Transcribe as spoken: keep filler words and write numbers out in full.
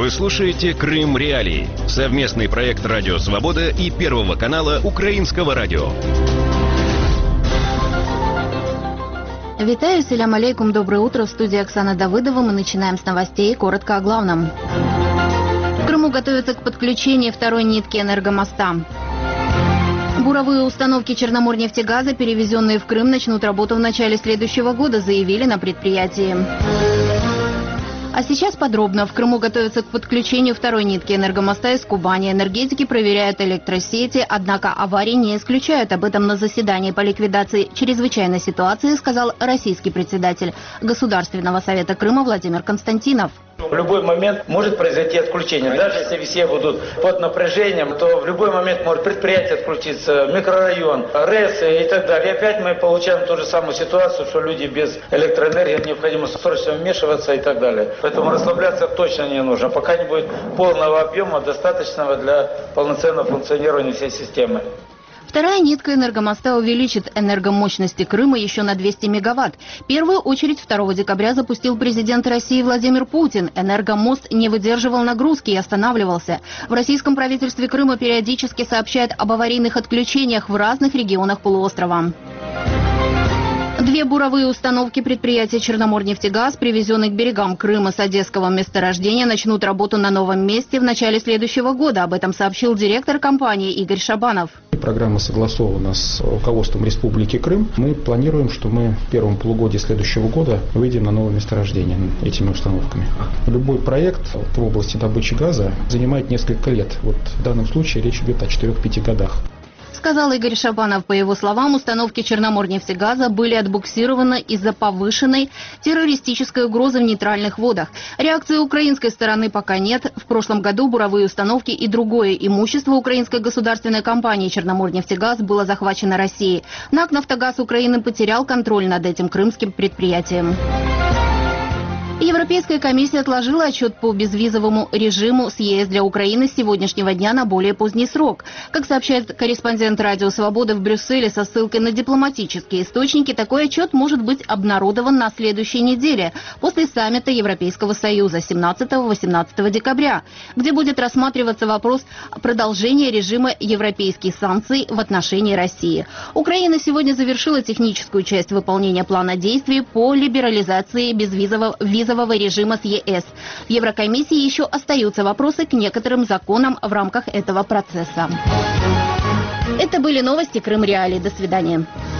Вы слушаете «Крым Реалии» — совместный проект «Радио Свобода» и Первого канала Украинского радио. Витаю, селям алейкум, доброе утро. В студии Оксана Давыдова. Мы начинаем с новостей. Коротко о главном. В Крыму готовятся к подключению второй нитки энергомоста. Буровые установки Черноморнефтегаза, перевезенные в Крым, начнут работу в начале следующего года, заявили на предприятии. А сейчас подробно. В Крыму готовятся к подключению второй нитки энергомоста из Кубани. Энергетики проверяют электросети, однако аварии не исключают. Об этом на заседании по ликвидации чрезвычайной ситуации сказал российский председатель Государственного совета Крыма Владимир Константинов. В любой момент может произойти отключение. Даже если все будут под напряжением, то в любой момент может предприятие отключиться, микрорайон, РЭС и так далее. И опять мы получаем ту же самую ситуацию, что люди без электроэнергии, необходимо срочно вмешиваться и так далее. Поэтому расслабляться точно не нужно, пока не будет полного объема, достаточного для полноценного функционирования всей системы. Вторая нитка энергомоста увеличит энергомощности Крыма еще на двести мегаватт. Первую очередь второго декабря запустил президент России Владимир Путин. Энергомост не выдерживал нагрузки и останавливался. В российском правительстве Крыма периодически сообщают об аварийных отключениях в разных регионах полуострова. Две буровые установки предприятия «Черноморнефтегаз», привезенные к берегам Крыма с одесского месторождения, начнут работу на новом месте в начале следующего года. Об этом сообщил директор компании Игорь Шабанов. Программа согласована с руководством Республики Крым. Мы планируем, что мы в первом полугодии следующего года выйдем на новое месторождение этими установками. Любой проект в области добычи газа занимает несколько лет. Вот в данном случае речь идет о четырёх-пяти годах. Сказал Игорь Шабанов. По его словам, установки Черноморнефтегаза были отбуксированы из-за повышенной террористической угрозы в нейтральных водах. Реакции украинской стороны пока нет. В прошлом году буровые установки и другое имущество украинской государственной компании «Черноморнефтегаз» было захвачено Россией. НАК «Нафтогаз Украины» потерял контроль над этим крымским предприятием. Европейская комиссия отложила отчет по безвизовому режиму с ЕС для Украины с сегодняшнего дня на более поздний срок. Как сообщает корреспондент «Радио Свобода» в Брюсселе со ссылкой на дипломатические источники, такой отчет может быть обнародован на следующей неделе, после саммита Европейского Союза семнадцатого-восемнадцатого декабря, где будет рассматриваться вопрос продолжения режима европейских санкций в отношении России. Украина сегодня завершила техническую часть выполнения плана действий по либерализации безвизового визового режима с ЕС. В Еврокомиссии еще остаются вопросы к некоторым законам в рамках этого процесса. Это были новости Крым Реалии. До свидания.